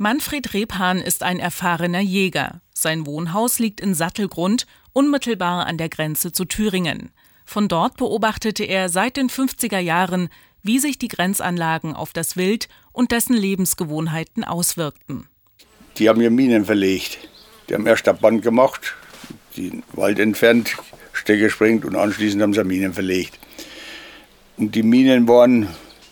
Manfred Rebhahn ist ein erfahrener Jäger. Sein Wohnhaus liegt in Sattelgrund, unmittelbar an der Grenze zu Thüringen. Von dort beobachtete er seit den 50er Jahren, wie sich die Grenzanlagen auf das Wild und dessen Lebensgewohnheiten auswirkten. Die haben hier Minen verlegt. Die haben erst eine Band gemacht, den Wald entfernt, Stecker gesprengt und anschließend haben sie Minen verlegt. Und die Minen waren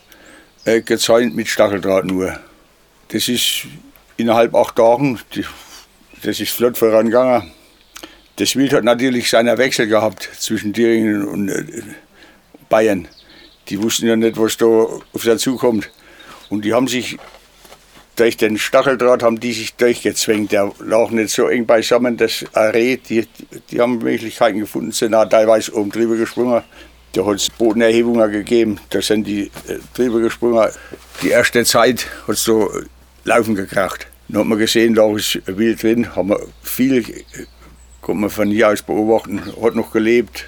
gezäunt mit Stacheldraht nur. Das ist innerhalb 8 Tagen, das ist flott vorangegangen. Das Wild hat natürlich seinen Wechsel gehabt zwischen Thüringen und Bayern. Die wussten ja nicht, was da auf sie zukommt. Und die haben sich durch den Stacheldraht durchgezwängt. Der lag nicht so eng beisammen. Das Reh, die haben Möglichkeiten gefunden, sind auch teilweise oben drüber gesprungen. Da hat es Bodenerhebungen gegeben, da sind die drüber gesprungen. Die erste Zeit hat es so Laufen gekracht. Dann hat man gesehen, da ist Wild drin, haben wir viel, konnte man von hier aus beobachten, hat noch gelebt,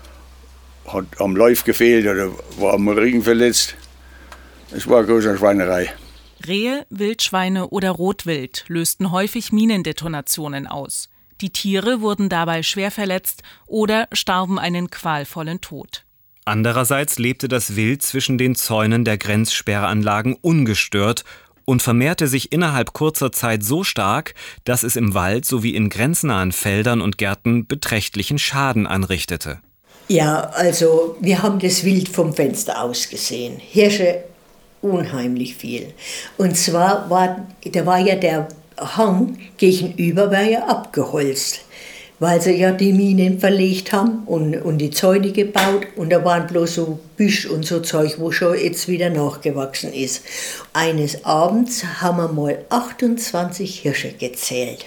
hat am Lauf gefehlt oder war am Rücken verletzt. Es war eine große Schweinerei. Rehe, Wildschweine oder Rotwild lösten häufig Minendetonationen aus. Die Tiere wurden dabei schwer verletzt oder starben einen qualvollen Tod. Andererseits lebte das Wild zwischen den Zäunen der Grenzsperranlagen ungestört und vermehrte sich innerhalb kurzer Zeit so stark, dass es im Wald sowie in grenznahen Feldern und Gärten beträchtlichen Schaden anrichtete. Ja, also wir haben das Wild vom Fenster aus gesehen. Hirsche unheimlich viel. Und zwar war ja der Hang gegenüber war ja abgeholzt, weil sie ja die Minen verlegt haben und die Zäune gebaut und da waren bloß so Büsch und so Zeug, wo schon jetzt wieder nachgewachsen ist. Eines Abends haben wir mal 28 Hirsche gezählt.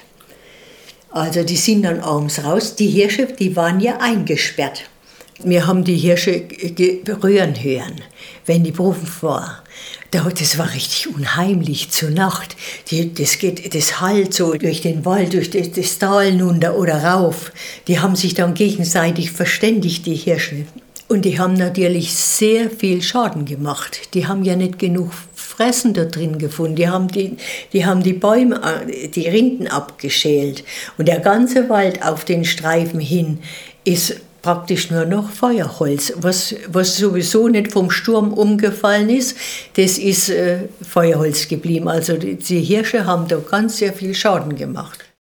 Also die sind dann abends raus, die Hirsche, die waren ja eingesperrt. Wir haben die Hirsche rühren hören, wenn die Proben war. Das war richtig unheimlich zur Nacht. Das hallt so durch den Wald, durch das Tal runter oder rauf. Die haben sich dann gegenseitig verständigt, die Hirsche. Und die haben natürlich sehr viel Schaden gemacht. Die haben ja nicht genug Fressen da drin gefunden. Die haben die Bäume, die Rinden abgeschält. Und der ganze Wald auf den Streifen hin ist praktisch nur noch Feuerholz. Was sowieso nicht vom Sturm umgefallen ist, das ist Feuerholz geblieben. Also die Hirsche haben da ganz sehr viel Schaden gemacht.